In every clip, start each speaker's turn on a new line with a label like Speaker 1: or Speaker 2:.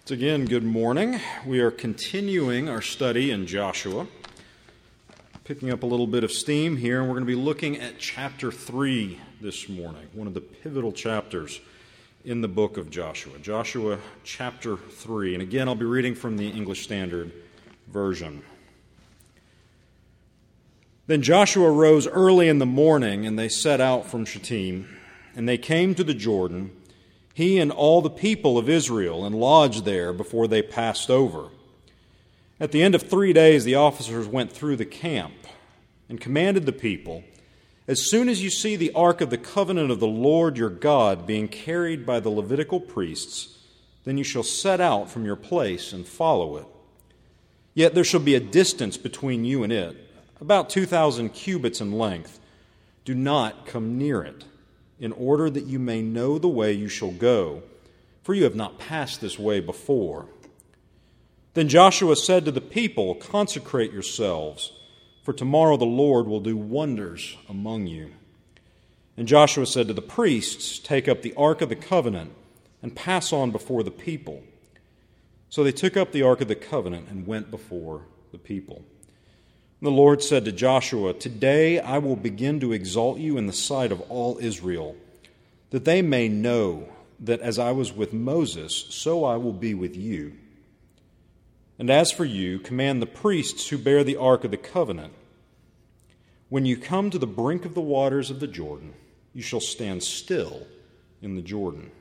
Speaker 1: Again, good morning. We are continuing our study in Joshua, picking up a little bit of steam here, and we're going to be looking at chapter 3 this morning, one of the pivotal chapters in the book of Joshua. Joshua chapter 3, and again, I'll be reading from the English Standard Version. Then Joshua rose early in the morning, and they set out from Shittim, and they came to the Jordan, he and all the people of Israel, and lodged there before they passed over. At the end of 3 days, the officers went through the camp and commanded the people, "As soon as you see the ark of the covenant of the Lord your God being carried by the Levitical priests, then you shall set out from your place and follow it. Yet there shall be a distance between you and it, about 2,000 cubits in length. Do not come near it, in order that you may know the way you shall go, for you have not passed this way before." Then Joshua said to the people, "Consecrate yourselves, for tomorrow the Lord will do wonders among you." And Joshua said to the priests, "Take up the ark of the covenant and pass on before the people." So they took up the ark of the covenant and went before the people. The Lord said to Joshua, "Today I will begin to exalt you in the sight of all Israel, that they may know that as I was with Moses, so I will be with you. And as for you, command the priests who bear the ark of the covenant, when you come to the brink of the waters of the Jordan, you shall stand still in the Jordan."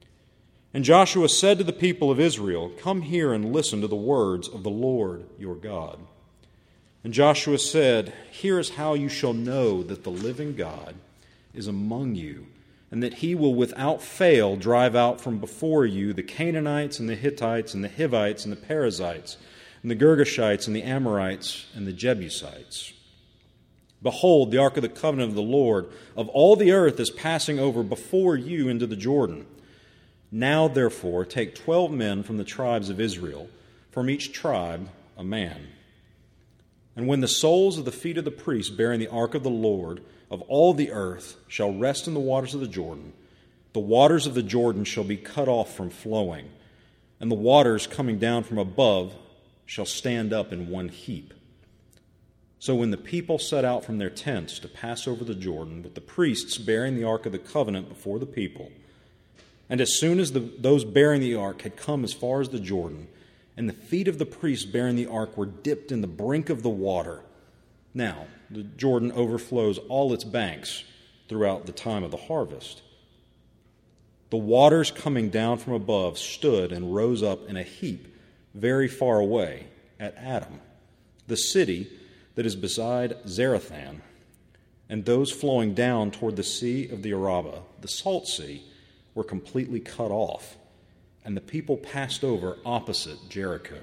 Speaker 1: And Joshua said to the people of Israel, "Come here and listen to the words of the Lord your God." And Joshua said, "Here is how you shall know that the living God is among you, and that he will without fail drive out from before you the Canaanites and the Hittites and the Hivites and the Perizzites and the Girgashites and the Amorites and the Jebusites. Behold, the ark of the covenant of the Lord of all the earth is passing over before you into the Jordan. Now, therefore, take 12 men from the tribes of Israel, from each tribe a man. And when the soles of the feet of the priests bearing the ark of the Lord of all the earth shall rest in the waters of the waters of the Jordan shall be cut off from flowing, and the waters coming down from above shall stand up in one heap." So when the people set out from their tents to pass over the Jordan, with the priests bearing the ark of the covenant before the people, and as soon as those bearing the ark had come as far as the Jordan, and the feet of the priests bearing the ark were dipped in the brink of the water. Now, the Jordan overflows all its banks throughout the time of the harvest. The waters coming down from above stood and rose up in a heap very far away at Adam, the city that is beside Zarethan, and those flowing down toward the sea of the Arabah, the salt sea, were completely cut off, and the people passed over opposite Jericho.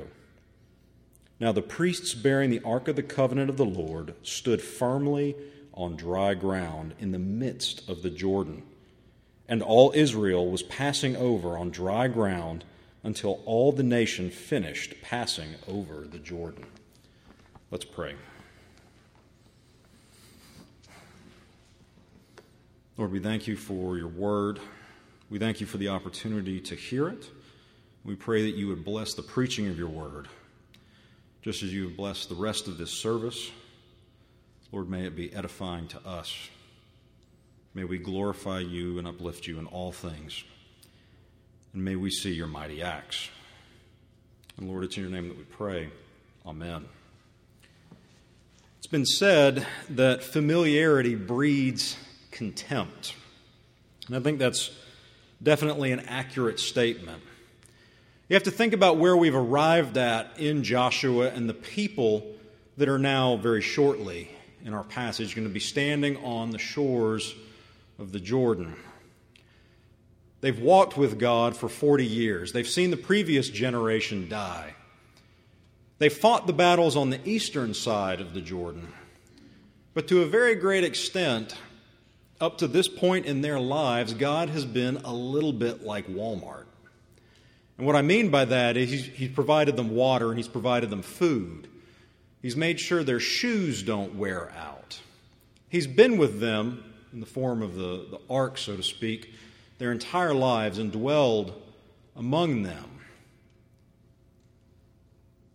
Speaker 1: Now the priests bearing the ark of the covenant of the Lord stood firmly on dry ground in the midst of the Jordan, and all Israel was passing over on dry ground until all the nation finished passing over the Jordan. Let's pray. Lord, we thank you for your word. We thank you for the opportunity to hear it. We pray that you would bless the preaching of your word, just as you have blessed the rest of this service. Lord, may it be edifying to us. May we glorify you and uplift you in all things. And may we see your mighty acts. And Lord, it's in your name that we pray. Amen. It's been said that familiarity breeds contempt. And I think that's definitely an accurate statement. You have to think about where we've arrived at in Joshua and the people that are now very shortly in our passage going to be standing on the shores of the Jordan. They've walked with God for 40 years. They've seen the previous generation die. They fought the battles on the eastern side of the Jordan. But to a very great extent, up to this point in their lives, God has been a little bit like Walmart. And what I mean by that is He's provided them water and He's provided them food. He's made sure their shoes don't wear out. He's been with them in the form of the ark, so to speak, their entire lives and dwelled among them.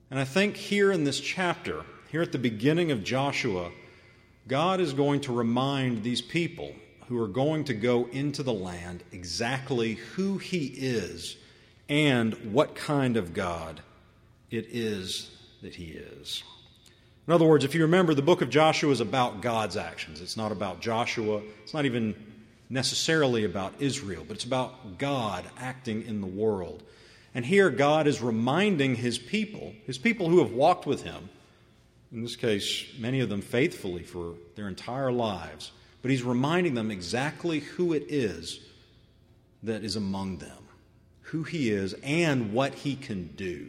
Speaker 1: And I think here in this chapter, here at the beginning of Joshua, God is going to remind these people who are going to go into the land exactly who He is and what kind of God it is that He is. In other words, if you remember, the book of Joshua is about God's actions. It's not about Joshua. It's not even necessarily about Israel, but it's about God acting in the world. And here God is reminding His people who have walked with Him, in this case, many of them faithfully for their entire lives, but He's reminding them exactly who it is that is among them, who He is, and what He can do.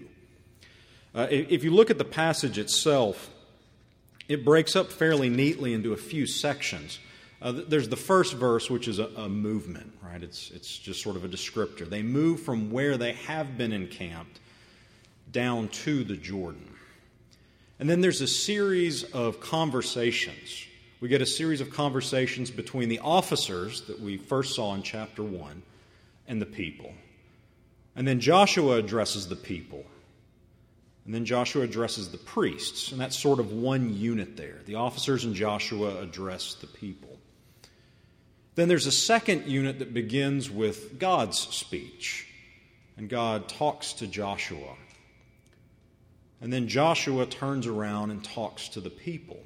Speaker 1: If you look at the passage itself, it breaks up fairly neatly into a few sections. There's the first verse, which is a movement, right? It's just sort of a descriptor. They move from where they have been encamped down to the Jordan. And then there's a series of conversations. We get a series of conversations between the officers that we first saw in chapter 1 and the people. And then Joshua addresses the people. And then Joshua addresses the priests. And that's sort of one unit there. The officers and Joshua address the people. Then there's a second unit that begins with God's speech. And God talks to Joshua. And then Joshua turns around and talks to the people.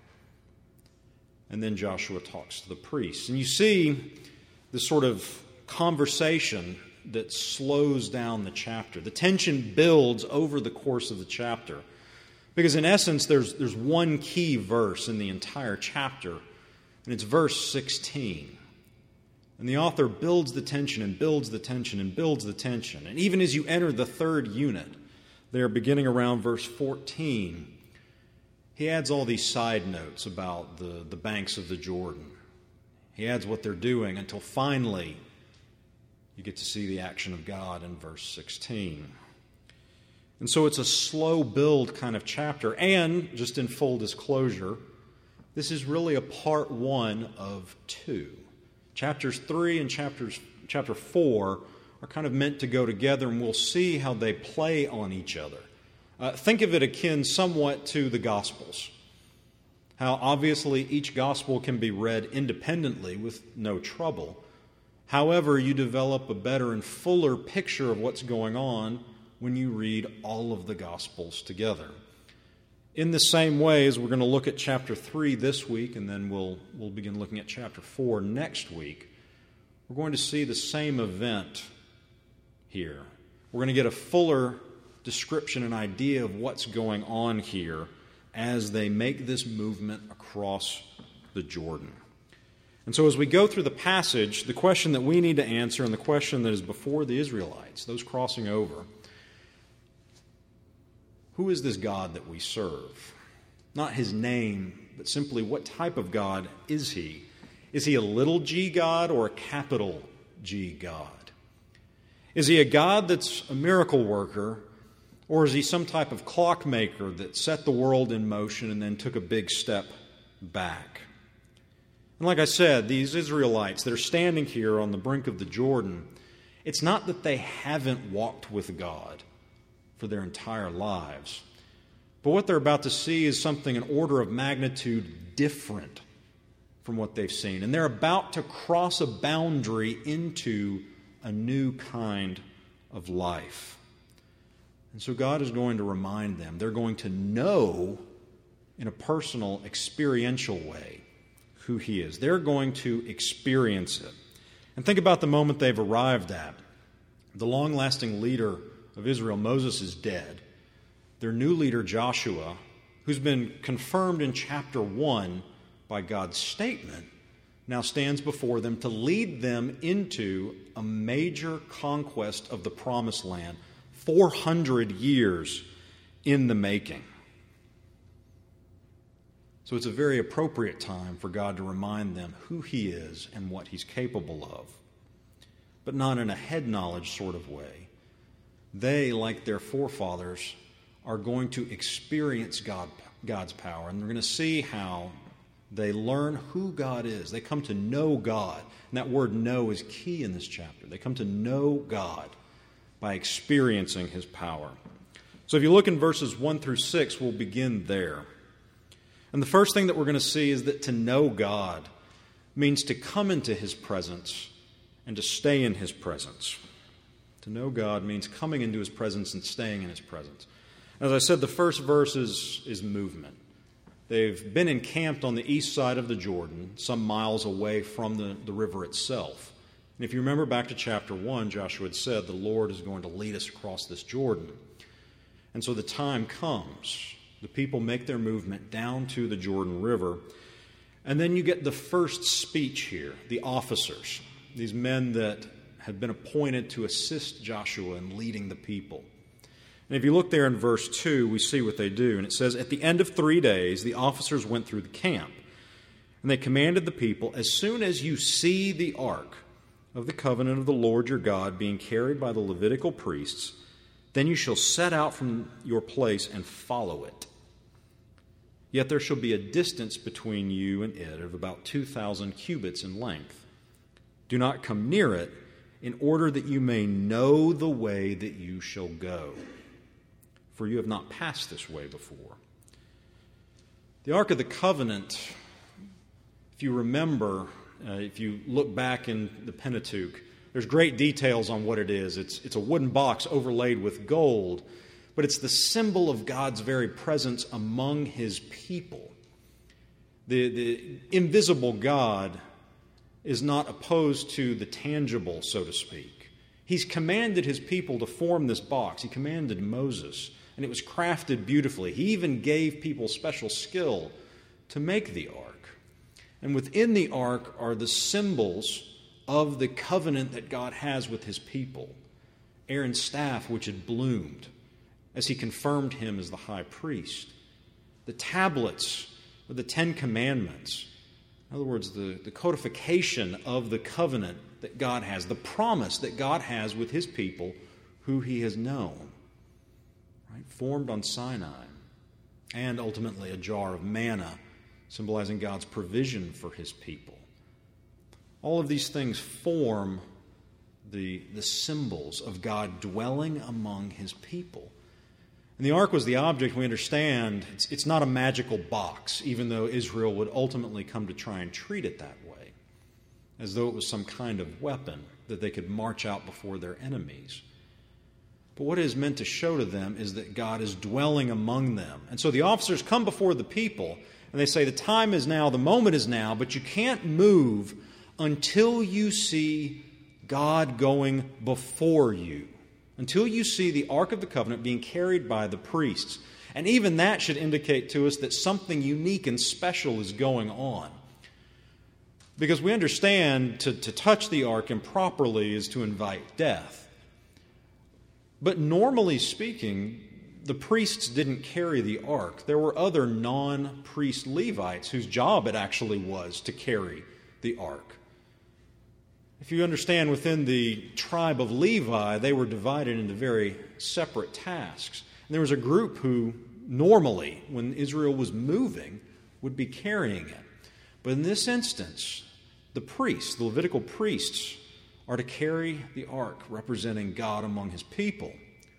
Speaker 1: And then Joshua talks to the priests. And you see this sort of conversation that slows down the chapter. The tension builds over the course of the chapter. Because in essence, there's one key verse in the entire chapter, and it's verse 16. And the author builds the tension and builds the tension and builds the tension. And even as you enter the third unit, there beginning around verse 14, he adds all these side notes about the banks of the Jordan. He adds what they're doing until finally you get to see the action of God in verse 16. And so it's a slow build kind of chapter. And, just in full disclosure, this is really a part 1 of 2. Chapters 3 and chapter 4 are kind of meant to go together, and we'll see how they play on each other. Think of it akin somewhat to the Gospels. How obviously each Gospel can be read independently with no trouble. However, you develop a better and fuller picture of what's going on when you read all of the Gospels together. In the same way as we're going to look at chapter 3 this week, and then we'll begin looking at chapter 4 next week, we're going to see the same event here. We're going to get a fuller description and idea of what's going on here as they make this movement across the Jordan. And so as we go through the passage, the question that we need to answer and the question that is before the Israelites, those crossing over, who is this God that we serve? Not His name, but simply what type of God is He? Is He a little g God or a capital G God? Is He a God that's a miracle worker, or is He some type of clockmaker that set the world in motion and then took a big step back? And like I said, these Israelites that are standing here on the brink of the Jordan, it's not that they haven't walked with God for their entire lives, but what they're about to see is something an order of magnitude different from what they've seen. And they're about to cross a boundary into a new kind of life. And so God is going to remind them. They're going to know in a personal, experiential way who He is. They're going to experience it. And think about the moment they've arrived at. The long-lasting leader of Israel, Moses, is dead. Their new leader, Joshua, who's been confirmed in chapter 1 by God's statement, now stands before them to lead them into a major conquest of the Promised Land, 400 years in the making. So it's a very appropriate time for God to remind them who He is and what He's capable of, but not in a head knowledge sort of way. They, like their forefathers, are going to experience God's power, and they're going to see how they learn who God is. They come to know God. And that word know is key in this chapter. They come to know God by experiencing His power. So if you look in verses 1 through 6, we'll begin there. And the first thing that we're going to see is that to know God means to come into His presence and to stay in His presence. To know God means coming into His presence and staying in His presence. As I said, the first verse is movement. They've been encamped on the east side of the Jordan, some miles away from the river itself. And if you remember back to chapter 1, Joshua had said, the Lord is going to lead us across this Jordan. And so the time comes. The people make their movement down to the Jordan River. And then you get the first speech here, the officers, these men that had been appointed to assist Joshua in leading the people. And if you look there in verse 2, we see what they do. And it says, at the end of 3 days, the officers went through the camp. And they commanded the people, as soon as you see the ark of the covenant of the Lord your God being carried by the Levitical priests, then you shall set out from your place and follow it. Yet there shall be a distance between you and it of about 2,000 cubits in length. Do not come near it, in order that you may know the way that you shall go. For you have not passed this way before. The Ark of the Covenant, if you remember, if you look back in the Pentateuch, there's great details on what it is. It's a wooden box overlaid with gold, but it's the symbol of God's very presence among His people. The invisible God is not opposed to the tangible, so to speak. He's commanded His people to form this box. He commanded Moses, and it was crafted beautifully. He even gave people special skill to make the ark. And within the ark are the symbols of the covenant that God has with His people. Aaron's staff, which had bloomed as he confirmed him as the high priest. The tablets of the 10 Commandments. In other words, the codification of the covenant that God has, the promise that God has with His people who He has known. Right? Formed on Sinai. And ultimately a jar of manna, symbolizing God's provision for His people. All of these things form the symbols of God dwelling among His people. And the ark was the object, we understand, it's not a magical box, even though Israel would ultimately come to try and treat it that way, as though it was some kind of weapon that they could march out before their enemies. But what it is meant to show to them is that God is dwelling among them. And so the officers come before the people, and they say, the time is now, the moment is now, but you can't move until you see God going before you. Until you see the Ark of the Covenant being carried by the priests. And even that should indicate to us that something unique and special is going on. Because we understand to touch the ark improperly is to invite death. But normally speaking, the priests didn't carry the ark. There were other non-priest Levites whose job it actually was to carry the ark. If you understand, within the tribe of Levi, they were divided into very separate tasks. And there was a group who normally, when Israel was moving, would be carrying it. But in this instance, the priests, the Levitical priests, are to carry the ark representing God among His people.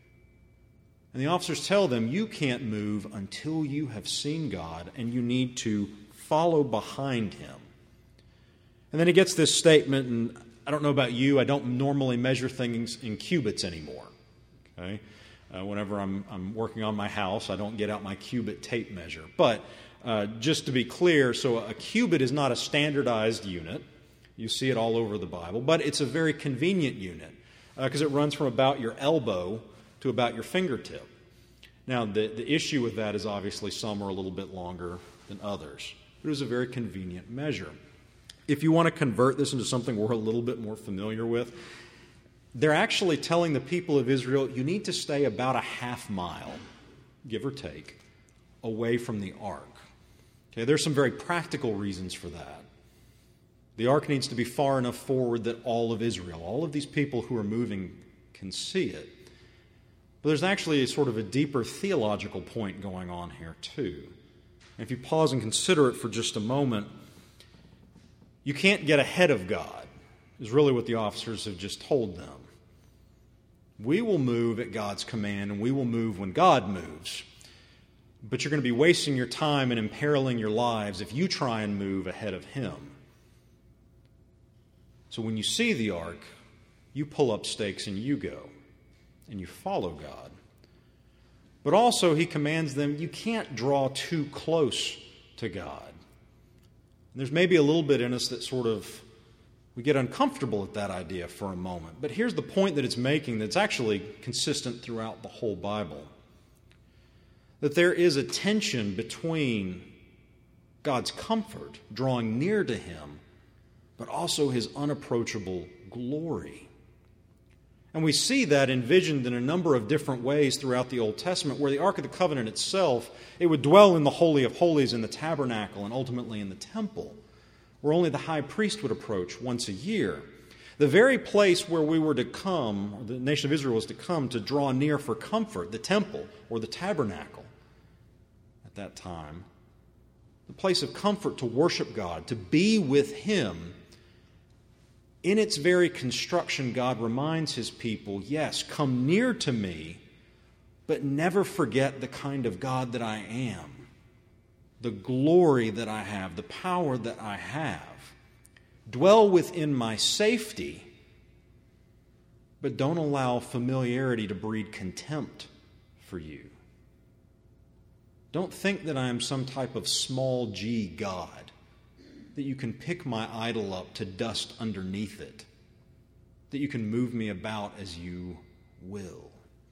Speaker 1: And the officers tell them, you can't move until you have seen God, and you need to follow behind Him. And then he gets this statement, and I don't know about you, I don't normally measure things in cubits anymore. Okay? Whenever I'm working on my house, I don't get out my cubit tape measure. But just to be clear, so a cubit is not a standardized unit. You see it all over the Bible. But it's a very convenient unit because it runs from about your elbow to about your fingertip. Now, the issue with that is obviously some are a little bit longer than others. But it was a very convenient measure. If you want to convert this into something we're a little bit more familiar with, they're actually telling the people of Israel, you need to stay about a half mile, give or take, away from the ark. Okay, there's some very practical reasons for that. The ark needs to be far enough forward that all of Israel, all of these people who are moving, can see it. But there's actually sort of a deeper theological point going on here too. And if you pause and consider it for just a moment, you can't get ahead of God, is really what the officers have just told them. We will move at God's command, and we will move when God moves. But you're going to be wasting your time and imperiling your lives if you try and move ahead of Him. So when you see the ark, you pull up stakes and you go, and you follow God. But also He commands them, you can't draw too close to God. And there's maybe a little bit in us that sort of, we get uncomfortable at that idea for a moment. But here's the point that it's making that's actually consistent throughout the whole Bible. That there is a tension between God's comfort, drawing near to Him, but also His unapproachable glory. And we see that envisioned in a number of different ways throughout the Old Testament, where the Ark of the Covenant itself, it would dwell in the Holy of Holies in the tabernacle and ultimately in the temple, where only the high priest would approach once a year. The very place where we were to come, or the nation of Israel was to come to draw near for comfort, the temple or the tabernacle at that time, the place of comfort to worship God, to be with Him. In its very construction, God reminds His people, yes, come near to me, but never forget the kind of God that I am, the glory that I have, the power that I have. Dwell within my safety, but don't allow familiarity to breed contempt for you. Don't think that I am some type of small g God, that you can pick my idol up to dust underneath it, that you can move me about as you will.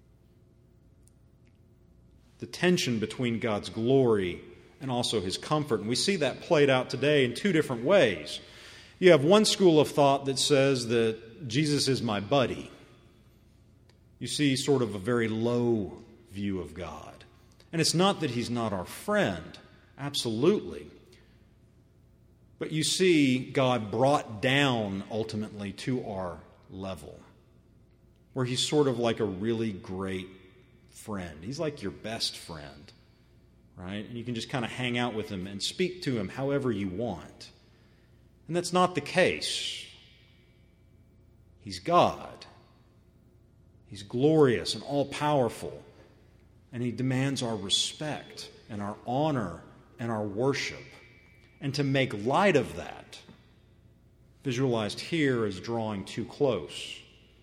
Speaker 1: The tension between God's glory and also His comfort, and we see that played out today in two different ways. You have one school of thought that says that Jesus is my buddy. You see sort of a very low view of God. And it's not that He's not our friend, absolutely. But you see God brought down ultimately to our level, where He's sort of like a really great friend. He's like your best friend, right? And you can just kind of hang out with Him and speak to Him however you want. And that's not the case. He's God. He's glorious and all-powerful. And He demands our respect and our honor and our worship. And to make light of that, visualized here as drawing too close,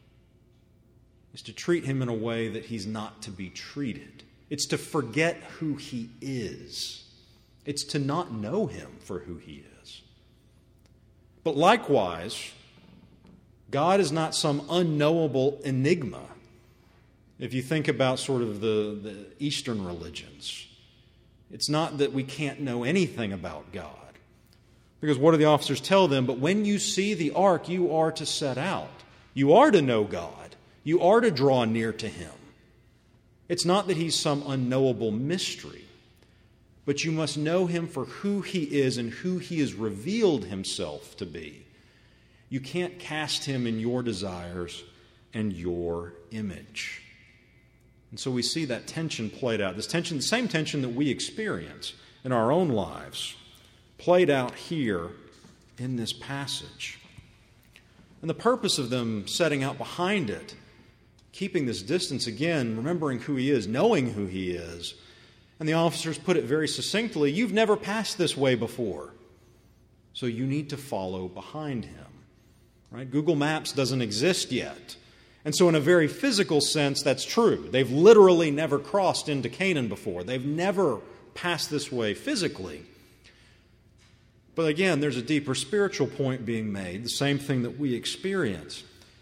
Speaker 1: is to treat Him in a way that He's not to be treated. It's to forget who He is. It's to not know Him for who He is. But likewise, God is not some unknowable enigma. If you think about sort of the Eastern religions, it's not that we can't know anything about God. Because what do the officers tell them? But when you see the ark, you are to set out. You are to know God. You are to draw near to Him. It's not that He's some unknowable mystery, but you must know Him for who He is and who He has revealed Himself to be. You can't cast Him in your desires and your image. And so we see that tension played out. This tension, the same tension that we experience in our own lives, played out here in this passage. And the purpose of them setting out behind it, keeping this distance again, remembering who He is, knowing who He is. And the officers put it very succinctly, you've never passed this way before, so you need to follow behind Him. Right? Google Maps doesn't exist yet. And so in a very physical sense, that's true. They've literally never crossed into Canaan before. They've never passed this way physically. But again, there's a deeper spiritual point being made, the same thing that we experience.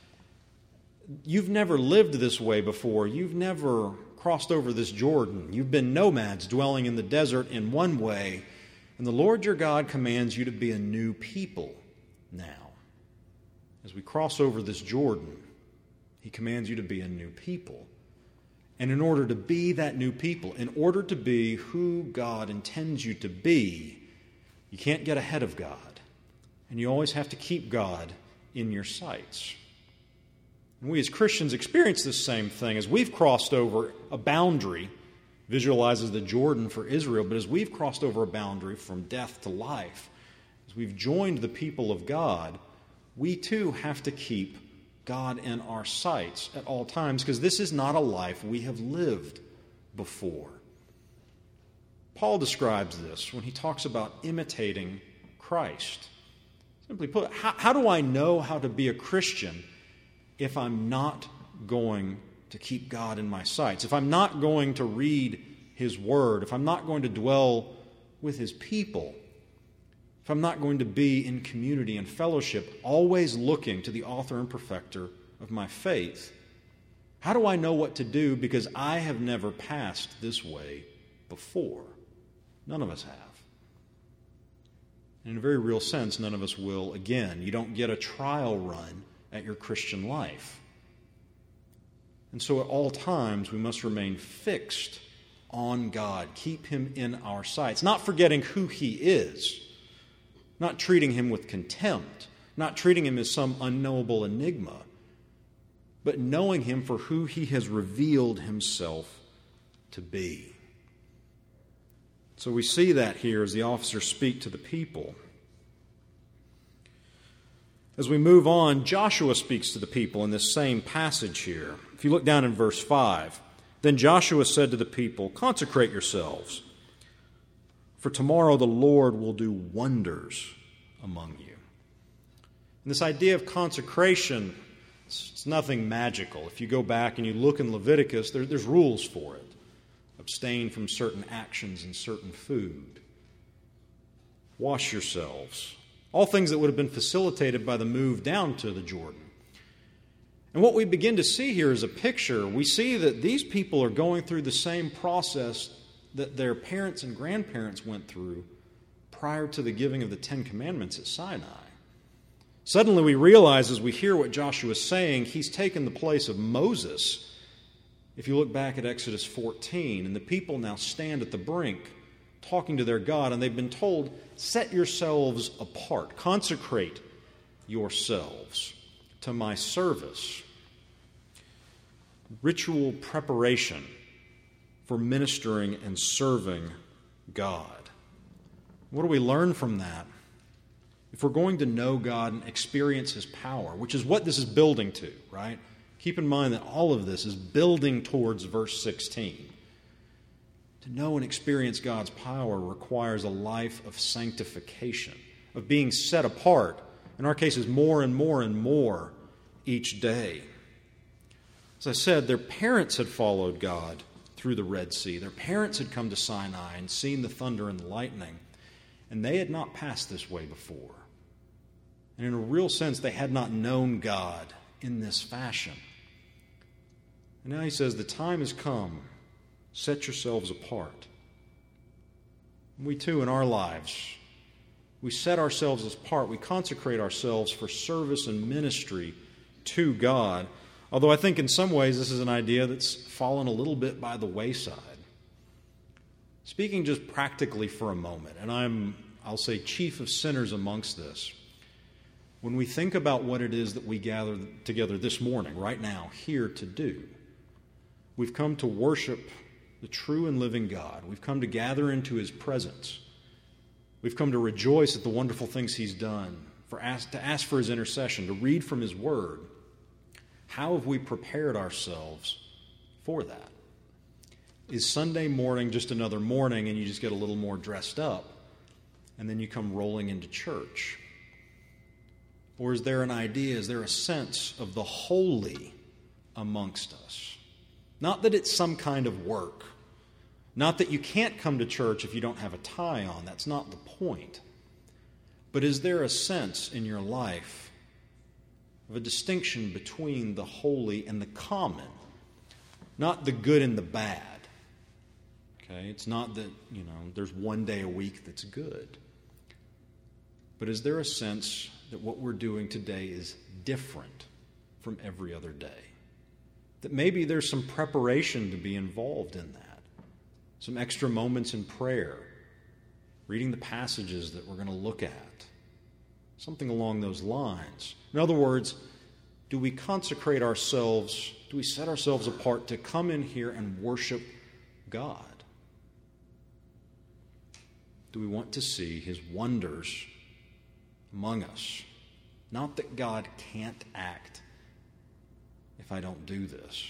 Speaker 1: You've never lived this way before. You've never crossed over this Jordan. You've been nomads dwelling in the desert in one way, and the Lord your God commands you to be a new people now. As we cross over this Jordan, He commands you to be a new people. And in order to be that new people, in order to be who God intends you to be, you can't get ahead of God. And you always have to keep God in your sights. And we as Christians experience this same thing. As we've crossed over a boundary, visualizes the Jordan for Israel, but as we've crossed over a boundary from death to life, as we've joined the people of God, we too have to keep God in our sights at all times, because this is not a life we have lived before. Paul describes this when he talks about imitating Christ. Simply put, how do I know how to be a Christian if I'm not going to keep God in my sights? If I'm not going to read His Word, if I'm not going to dwell with His people, if I'm not going to be in community and fellowship, always looking to the author and perfecter of my faith, how do I know what to do? Because I have never passed this way before. None of us have. In a very real sense, none of us will again. You don't get a trial run at your Christian life. And so at all times, we must remain fixed on God. Keep Him in our sights. Not forgetting who He is. Not treating Him with contempt. Not treating Him as some unknowable enigma. But knowing Him for who He has revealed Himself to be. So we see that here as the officers speak to the people. As we move on, Joshua speaks to the people in this same passage here. If you look down in verse 5, then Joshua said to the people, "Consecrate yourselves, for tomorrow the Lord will do wonders among you." And this idea of consecration, it's nothing magical. If you go back and you look in Leviticus, there's rules for it. Abstain from certain actions and certain food. Wash yourselves. All things that would have been facilitated by the move down to the Jordan. And what we begin to see here is a picture. We see that these people are going through the same process that their parents and grandparents went through prior to the giving of the Ten Commandments at Sinai. Suddenly we realize as we hear what Joshua is saying, he's taken the place of Moses. If you look back at Exodus 14, and the people now stand at the brink talking to their God, and they've been told, set yourselves apart, consecrate yourselves to my service. Ritual preparation for ministering and serving God. What do we learn from that? If we're going to know God and experience His power, which is what this is building to, right? Keep in mind that all of this is building towards verse 16. To know and experience God's power requires a life of sanctification, of being set apart, in our cases more and more and more each day. As I said, their parents had followed God through the Red Sea. Their parents had come to Sinai and seen the thunder and the lightning, and they had not passed this way before. And in a real sense, they had not known God in this fashion. And now he says, the time has come. Set yourselves apart. We too, in our lives, we set ourselves apart. We consecrate ourselves for service and ministry to God. Although I think in some ways this is an idea that's fallen a little bit by the wayside. Speaking just practically for a moment, and I'll say chief of sinners amongst this. When we think about what it is that we gather together this morning, right now, here to do, we've come to worship the true and living God. We've come to gather into His presence. We've come to rejoice at the wonderful things He's done, to ask for His intercession, to read from His Word. How have we prepared ourselves for that? Is Sunday morning just another morning and you just get a little more dressed up and then you come rolling into church? Or is there an idea, is there a sense of the holy amongst us? Not that it's some kind of work. Not that you can't come to church if you don't have a tie on. That's not the point. But is there a sense in your life of a distinction between the holy and the common? Not the good and the bad. Okay? It's not that, there's one day a week that's good. But is there a sense that what we're doing today is different from every other day? That maybe there's some preparation to be involved in that. Some extra moments in prayer. Reading the passages that we're going to look at. Something along those lines. In other words, do we consecrate ourselves, do we set ourselves apart to come in here and worship God? Do we want to see His wonders among us? Not that God can't act if I don't do this.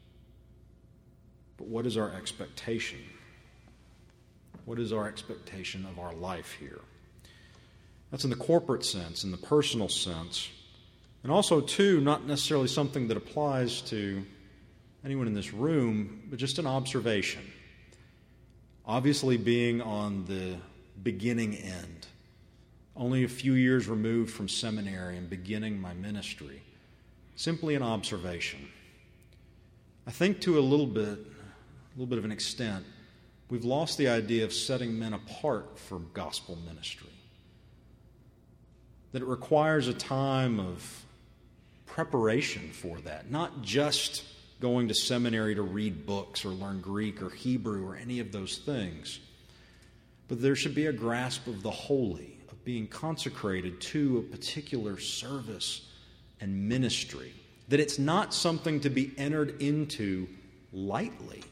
Speaker 1: But what is our expectation? What is our expectation of our life here? That's in the corporate sense, in the personal sense, and also, too, not necessarily something that applies to anyone in this room, but just an observation. Obviously, being on the beginning end, only a few years removed from seminary and beginning my ministry, simply an observation. I think to a little bit of an extent, we've lost the idea of setting men apart for gospel ministry. That it requires a time of preparation for that, not just going to seminary to read books or learn Greek or Hebrew or any of those things. But there should be a grasp of the holy, of being consecrated to a particular service and ministry. That it's not something to be entered into lightly.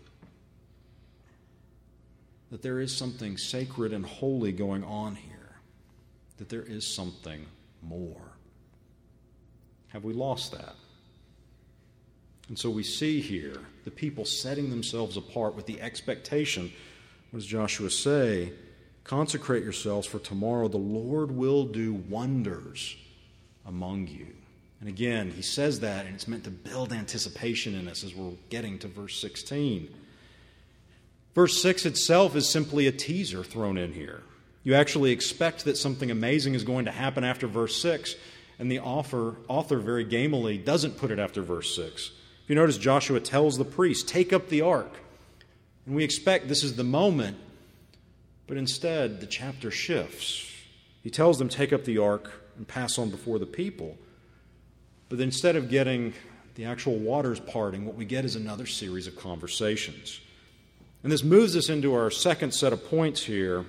Speaker 1: That there is something sacred and holy going on here. That there is something more. Have we lost that? And so we see here the people setting themselves apart with the expectation, what does Joshua say? Consecrate yourselves, for tomorrow the Lord will do wonders among you. And again, he says that, and it's meant to build anticipation in us as we're getting to verse 16. Verse 6 itself is simply a teaser thrown in here. You actually expect that something amazing is going to happen after verse 6, and the author very gamely doesn't put it after verse 6. If you notice, Joshua tells the priests, take up the ark. And we expect this is the moment, but instead the chapter shifts. He tells them, take up the ark and pass on before the people. But instead of getting the actual waters parting, what we get is another series of conversations. And this moves us into our second set of points here.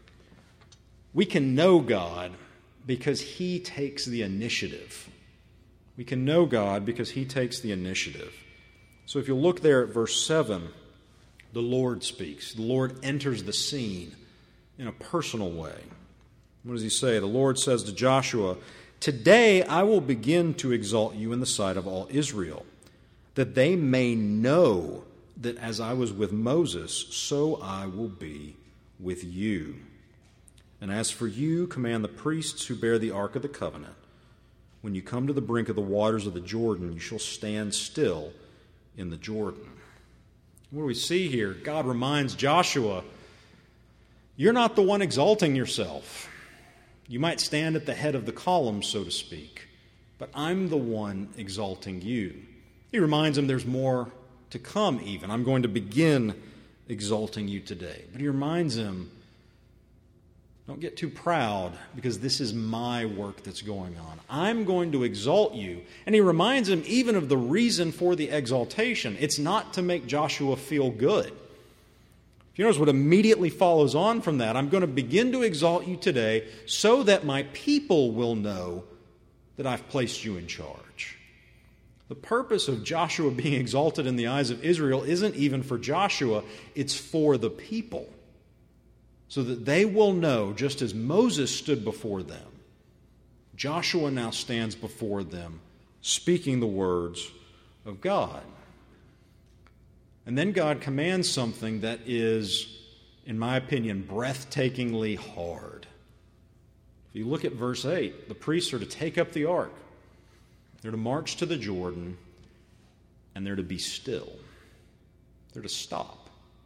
Speaker 1: We can know God because He takes the initiative. We can know God because He takes the initiative. So if you look there at verse 7, the Lord speaks. The Lord enters the scene in a personal way. What does He say? The Lord says to Joshua, today I will begin to exalt you in the sight of all Israel, that they may know that as I was with Moses, so I will be with you. And as for you, command the priests who bear the ark of the covenant, when you come to the brink of the waters of the Jordan, you shall stand still in the Jordan. What do we see here? God reminds Joshua, you're not the one exalting yourself. You might stand at the head of the column, so to speak, but I'm the one exalting you. He reminds him there's more to come even. I'm going to begin exalting you today. But he reminds him, don't get too proud, because this is my work that's going on. I'm going to exalt you. And he reminds him even of the reason for the exaltation. It's not to make Joshua feel good. If you notice what immediately follows on from that, I'm going to begin to exalt you today so that my people will know that I've placed you in charge. The purpose of Joshua being exalted in the eyes of Israel isn't even for Joshua, it's for the people. So that they will know, just as Moses stood before them, Joshua now stands before them, speaking the words of God. And then God commands something that is, in my opinion, breathtakingly hard. If you look at verse 8, the priests are to take up the ark. They're to march to the Jordan, and they're to be still. They're to stop.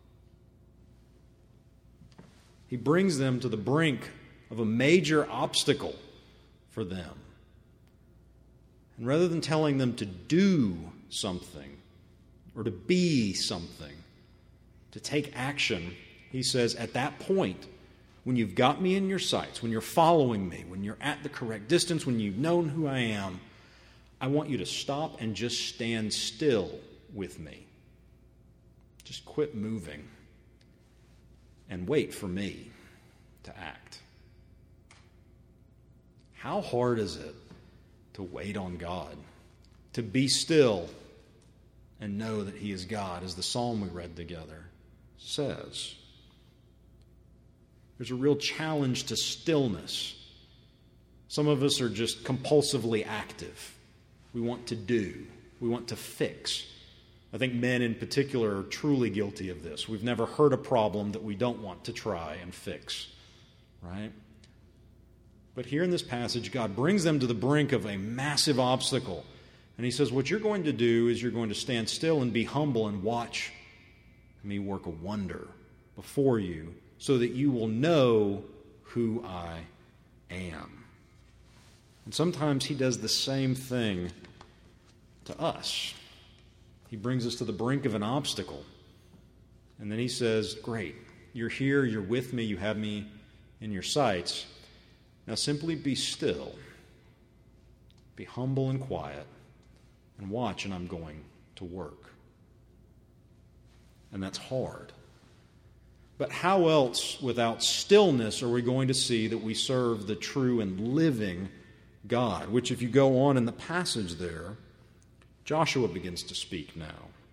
Speaker 1: He brings them to the brink of a major obstacle for them. And rather than telling them to do something or to be something, to take action, he says, at that point, when you've got me in your sights, when you're following me, when you're at the correct distance, when you've known who I am, I want you to stop and just stand still with me. Just quit moving and wait for me to act. How hard is it to wait on God, to be still and know that He is God, as the psalm we read together says? There's a real challenge to stillness. Some of us are just compulsively active. We want to do. We want to fix. I think men in particular are truly guilty of this. We've never heard a problem that we don't want to try and fix, right? But here in this passage, God brings them to the brink of a massive obstacle. And he says, what you're going to do is you're going to stand still and be humble and watch me work a wonder before you so that you will know who I am. And sometimes he does the same thing to us. He brings us to the brink of an obstacle. And then he says, great, you're here, you're with me, you have me in your sights. Now simply be still, be humble and quiet, and watch, and I'm going to work. And that's hard. But how else, without stillness, are we going to see that we serve the true and living God? Which, if you go on in the passage there, Joshua begins to speak now.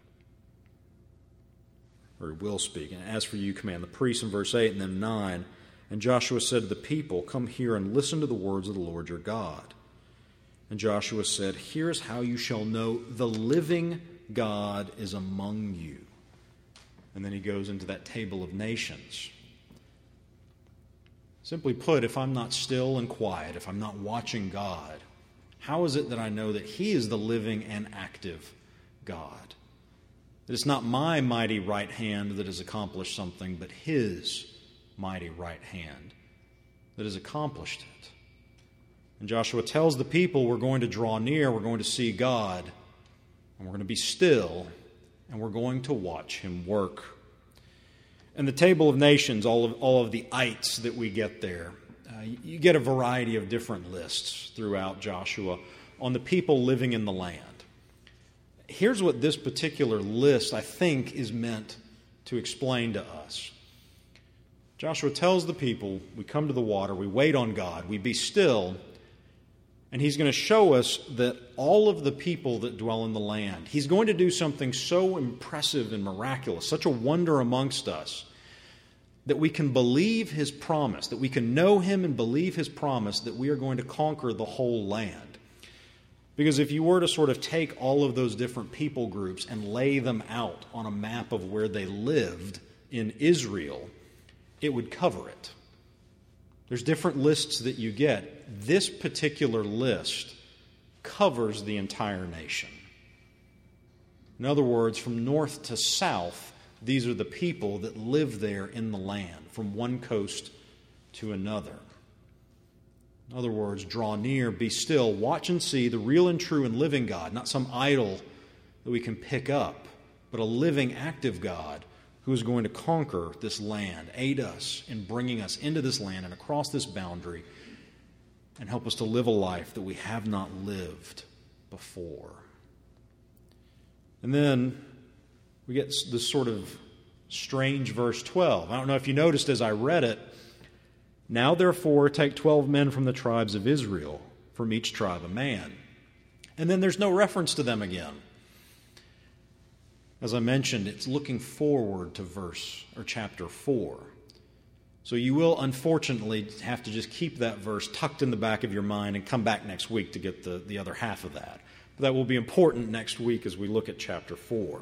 Speaker 1: Or he will speak. And as for you, command the priests in verse 8 and then 9. And Joshua said to the people, come here and listen to the words of the Lord your God. And Joshua said, here is how you shall know the living God is among you. And then he goes into that table of nations. Simply put, if I'm not still and quiet, if I'm not watching God, how is it that I know that he is the living and active God? That it's not my mighty right hand that has accomplished something, but his mighty right hand that has accomplished it. And Joshua tells the people, we're going to draw near, we're going to see God, and we're going to be still, and we're going to watch him work. And the table of nations, all of the ites that we get there, you get a variety of different lists throughout Joshua on the people living in the land. Here's what this particular list, I think, is meant to explain to us. Joshua tells the people, we come to the water, we wait on God, we be still, and he's going to show us that all of the people that dwell in the land, he's going to do something so impressive and miraculous, such a wonder amongst us, that we can believe his promise, that we can know him and believe his promise that we are going to conquer the whole land. Because if you were to sort of take all of those different people groups and lay them out on a map of where they lived in Israel, it would cover it. There's different lists that you get. This particular list covers the entire nation. In other words, from north to south, these are the people that live there in the land, from one coast to another. In other words, draw near, be still, watch and see the real and true and living God, not some idol that we can pick up, but a living, active God who is going to conquer this land, aid us in bringing us into this land and across this boundary, and help us to live a life that we have not lived before. And then we get this sort of strange verse 12. I don't know if you noticed as I read it. Now, therefore, take 12 men from the tribes of Israel, from each tribe a man. And then there's no reference to them again. As I mentioned, it's looking forward to chapter 4. So you will, unfortunately, have to just keep that verse tucked in the back of your mind and come back next week to get the other half of that. But that will be important next week as we look at chapter 4.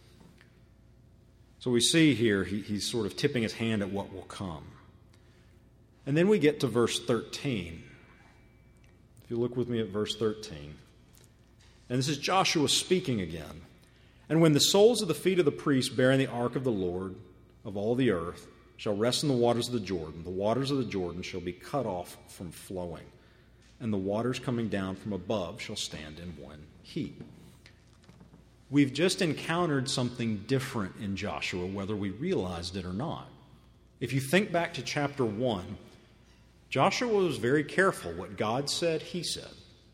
Speaker 1: So we see here he's sort of tipping his hand at what will come. And then we get to verse 13. If you look with me at verse 13. And this is Joshua speaking again. And when the soles of the feet of the priests bearing the ark of the Lord of all the earth shall rest in the waters of the waters of the Jordan shall be cut off from flowing, and the waters coming down from above shall stand in one heap. We've just encountered something different in Joshua, whether we realized it or not. If you think back to chapter 1, Joshua was very careful. What God said, he said.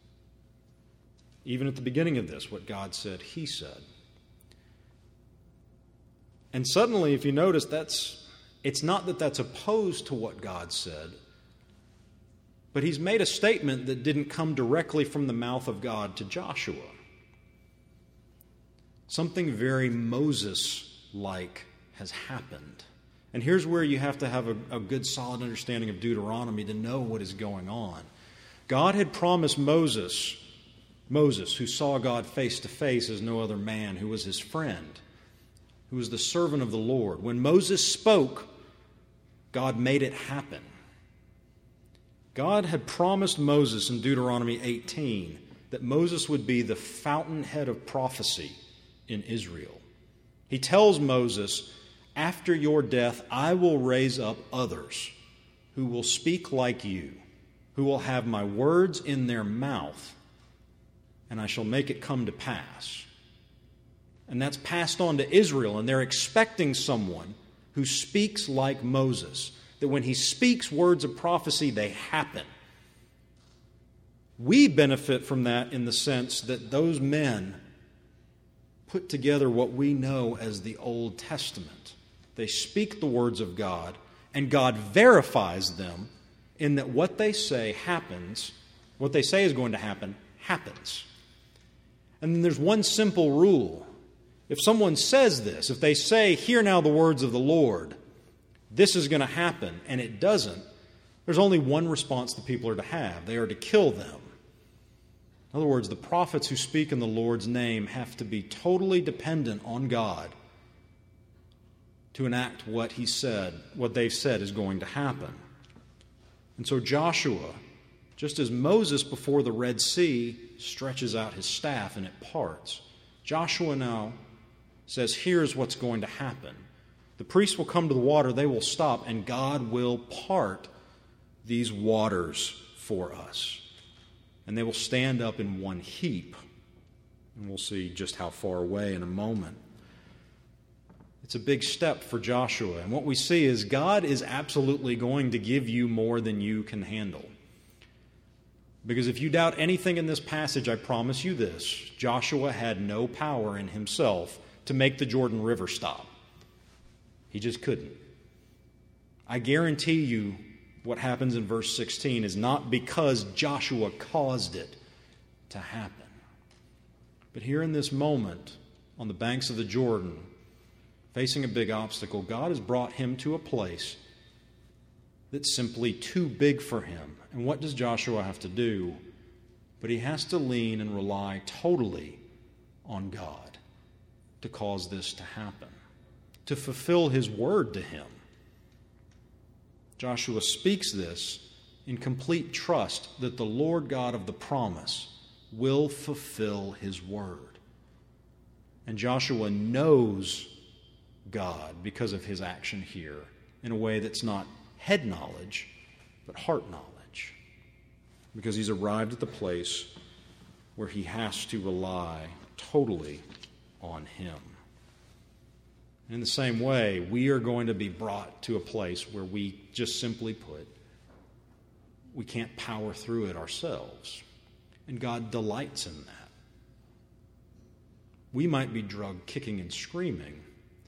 Speaker 1: Even at the beginning of this, what God said, he said. And suddenly, if you notice, it's not that that's opposed to what God said, but he's made a statement that didn't come directly from the mouth of God to Joshua. Something very Moses-like has happened. And here's where you have to have a good, solid understanding of Deuteronomy to know what is going on. God had promised Moses Moses, who saw God face to face as no other man, who was his friend, who was the servant of the Lord. When Moses spoke, God made it happen. God had promised Moses in Deuteronomy 18 that Moses would be the fountainhead of prophecy in Israel. He tells Moses, "After your death, I will raise up others who will speak like you, who will have my words in their mouth, and I shall make it come to pass." And that's passed on to Israel, and they're expecting someone who speaks like Moses, that when he speaks words of prophecy, they happen. We benefit from that in the sense that those men put together what we know as the Old Testament. They speak the words of God, and God verifies them in that what they say happens, what they say is going to happen, happens. And then there's one simple rule. If someone says this, if they say, "Hear now the words of the Lord," this is going to happen, and it doesn't, there's only one response the people are to have. They are to kill them. In other words, the prophets who speak in the Lord's name have to be totally dependent on God to enact what He said, what they've said is going to happen. And so Joshua, just as Moses before the Red Sea stretches out his staff and it parts, Joshua now says, here's what's going to happen. The priests will come to the water, they will stop, and God will part these waters for us. And they will stand up in one heap. And we'll see just how far away in a moment. It's a big step for Joshua. And what we see is God is absolutely going to give you more than you can handle. Because if you doubt anything in this passage, I promise you this: Joshua had no power in himself to make the Jordan River stop. He just couldn't. I guarantee you what happens in verse 16 is not because Joshua caused it to happen. But here in this moment, on the banks of the Jordan, facing a big obstacle, God has brought him to a place that's simply too big for him. And what does Joshua have to do? But he has to lean and rely totally on God to cause this to happen, to fulfill His word to him. Joshua speaks this in complete trust that the Lord God of the promise will fulfill His word. And Joshua knows God because of his action here in a way that's not head knowledge, but heart knowledge. Because he's arrived at the place where he has to rely totally on Him. In the same way, we are going to be brought to a place where we just simply put, we can't power through it ourselves. And God delights in that. We might be drugged kicking and screaming,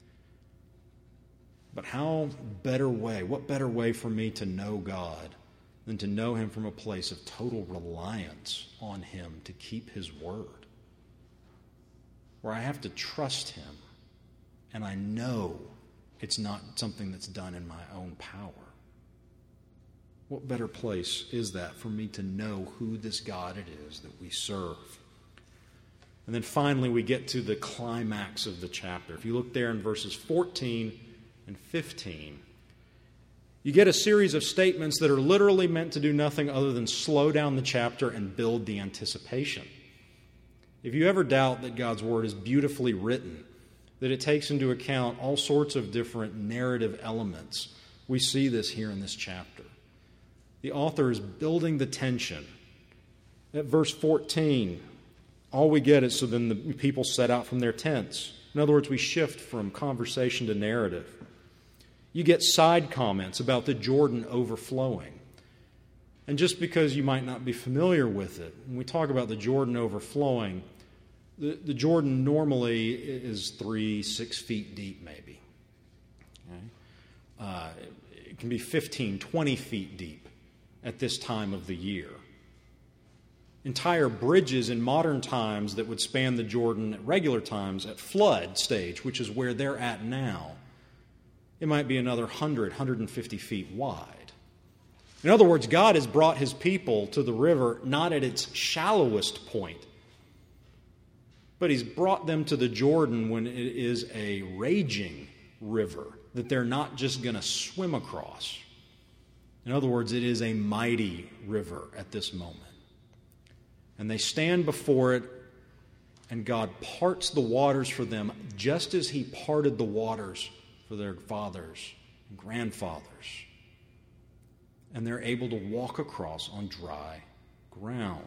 Speaker 1: but what better way for me to know God than to know Him from a place of total reliance on Him to keep His word, where I have to trust Him. And I know it's not something that's done in my own power. What better place is that for me to know who this God it is that we serve? And then finally we get to the climax of the chapter. If you look there in verses 14 and 15, you get a series of statements that are literally meant to do nothing other than slow down the chapter and build the anticipation. If you ever doubt that God's word is beautifully written, that it takes into account all sorts of different narrative elements, we see this here in this chapter. The author is building the tension. At verse 14, all we get is, so then the people set out from their tents. In other words, we shift from conversation to narrative. You get side comments about the Jordan overflowing. And just because you might not be familiar with it, when we talk about the Jordan overflowing, the Jordan normally is 6 feet deep, maybe. Okay? It can be 15, 20 feet deep at this time of the year. Entire bridges in modern times that would span the Jordan at regular times at flood stage, which is where they're at now, it might be another 100, 150 feet wide. In other words, God has brought His people to the river not at its shallowest point, but he's brought them to the Jordan when it is a raging river that they're not just going to swim across. In other words, it is a mighty river at this moment. And they stand before it, and God parts the waters for them just as he parted the waters for their fathers and grandfathers. And they're able to walk across on dry ground.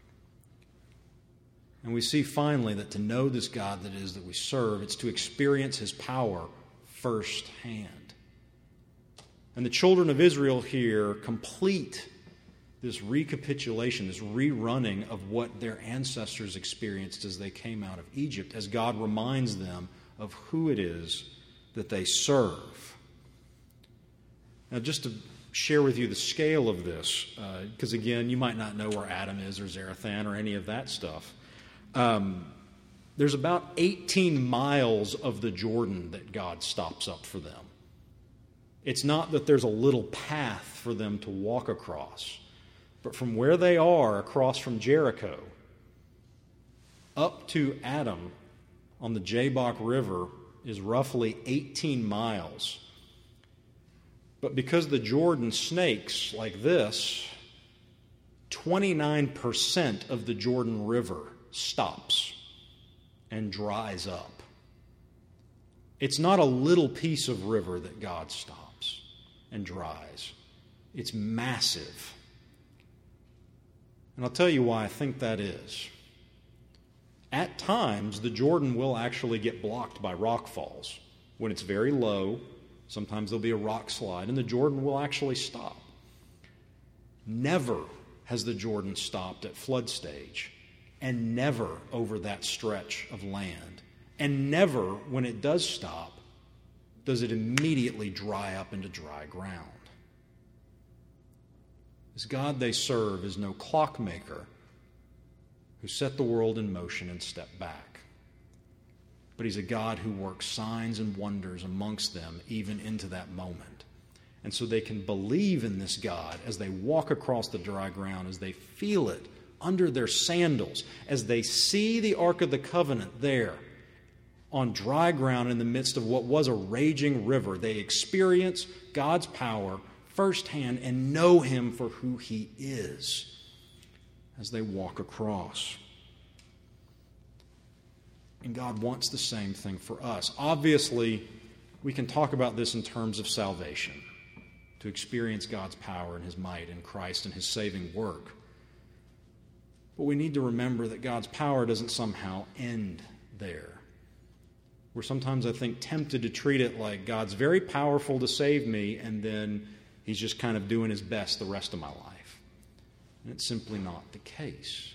Speaker 1: And we see finally that to know this God that it is that we serve, it's to experience his power firsthand. And the children of Israel here complete this recapitulation, this rerunning of what their ancestors experienced as they came out of Egypt, as God reminds them of who it is that they serve. Now, just to share with you the scale of this, because again, you might not know where Adam is or Zarethan or any of that stuff. There's about 18 miles of the Jordan that God stops up for them. It's not that there's a little path for them to walk across, but from where they are across from Jericho up to Adam on the Jabbok River is roughly 18 miles. But because the Jordan snakes like this, 29% of the Jordan River stops and dries up. It's not a little piece of river that God stops and dries. It's massive. And I'll tell you why I think that is. At times, the Jordan will actually get blocked by rock falls. When it's very low, sometimes there'll be a rock slide, and the Jordan will actually stop. Never has the Jordan stopped at flood stage, and never over that stretch of land. And never, when it does stop, does it immediately dry up into dry ground. This God they serve is no clockmaker who set the world in motion and stepped back. But he's a God who works signs and wonders amongst them even into that moment. And so they can believe in this God as they walk across the dry ground, as they feel it under their sandals, as they see the Ark of the Covenant there on dry ground in the midst of what was a raging river. They experience God's power firsthand and know him for who he is as they walk across. And God wants the same thing for us. Obviously, we can talk about this in terms of salvation, to experience God's power and his might in Christ and his saving work. But we need to remember that God's power doesn't somehow end there. We're sometimes, I think, tempted to treat it like God's very powerful to save me, and then he's just kind of doing his best the rest of my life. And it's simply not the case.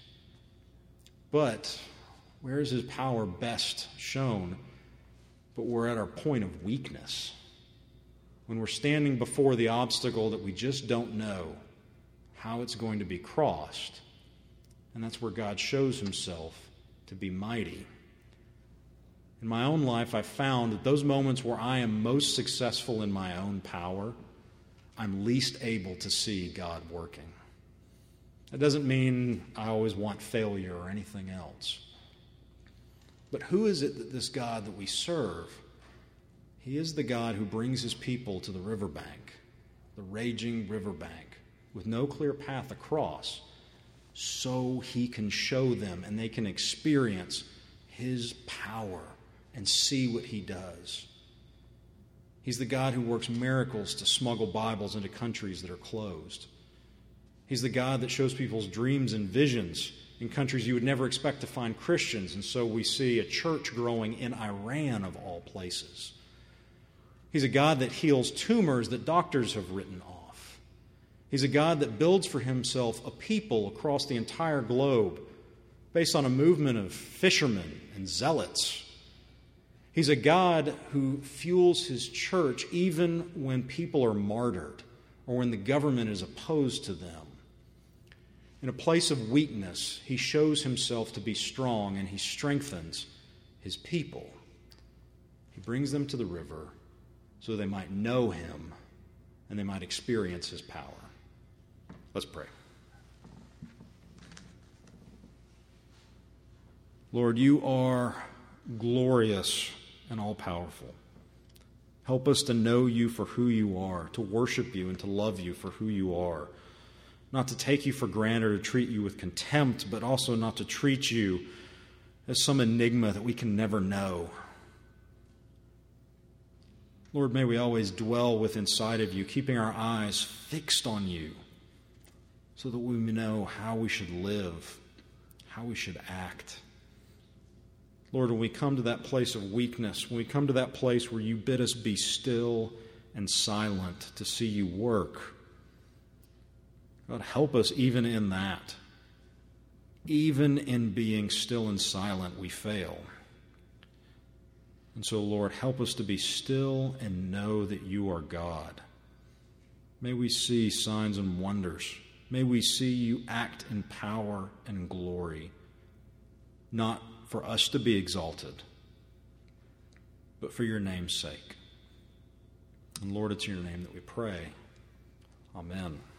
Speaker 1: But where is his power best shown? But we're at our point of weakness. When we're standing before the obstacle that we just don't know how it's going to be crossed. And that's where God shows himself to be mighty. In my own life, I've found that those moments where I am most successful in my own power, I'm least able to see God working. That doesn't mean I always want failure or anything else. But who is it that this God that we serve? He is the God who brings his people to the riverbank, the raging riverbank, with no clear path across, so he can show them and they can experience his power and see what he does. He's the God who works miracles to smuggle Bibles into countries that are closed. He's the God that shows people's dreams and visions in countries you would never expect to find Christians, and so we see a church growing in Iran of all places. He's a God that heals tumors that doctors have written off. He's a God that builds for himself a people across the entire globe based on a movement of fishermen and zealots. He's a God who fuels his church even when people are martyred or when the government is opposed to them. In a place of weakness, he shows himself to be strong and he strengthens his people. He brings them to the river so they might know him and they might experience his power. Let's pray. Lord, you are glorious and all-powerful. Help us to know you for who you are, to worship you and to love you for who you are. Not to take you for granted or treat you with contempt, but also not to treat you as some enigma that we can never know. Lord, may we always dwell within inside of you, keeping our eyes fixed on you, so that we may know how we should live, how we should act. Lord, when we come to that place of weakness, when we come to that place where you bid us be still and silent to see you work, God, help us even in that. Even in being still and silent, we fail. And so, Lord, help us to be still and know that you are God. May we see signs and wonders. May we see you act in power and glory, not for us to be exalted, but for your name's sake. And Lord, it's in your name that we pray. Amen.